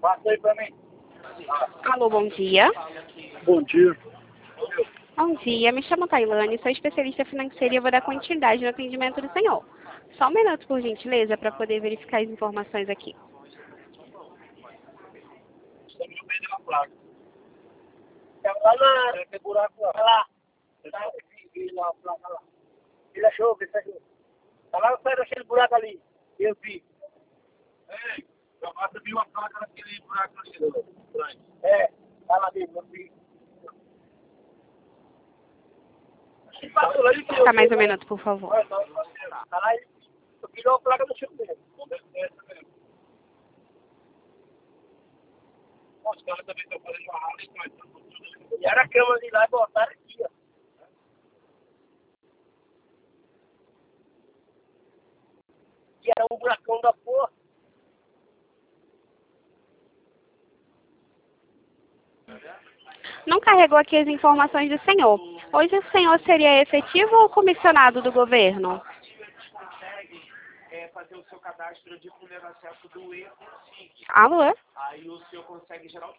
Passa aí pra mim. Alô, bom dia. Bom dia. Bom dia, me chamo Tailane, sou especialista financeira e eu vou dar continuidade no atendimento do senhor. Só um minuto, por gentileza, para poder verificar as informações aqui. Estamos no meio da placa. Lá na... Tem buraco lá. Lá. Vi lá a placa lá. Ele achou, ele achou. Tá lá no pé daquele buraco ali. Eu vi. Ei, você viu a placa naquele buraco ali? É, tá lá dentro, eu vi. Tá mais um minuto, por favor. Tá lá, eu virou a placa do Chico dele. Os caras também estão fazendo uma aula e era a cama de lá e botaram aqui, ó. Que era um buracão da porra. Não carregou aqui as informações do senhor. Hoje o senhor seria efetivo ou comissionado do governo? Fazer o seu cadastro de primeiro acesso do E5. Alô? Aí o senhor consegue gerar o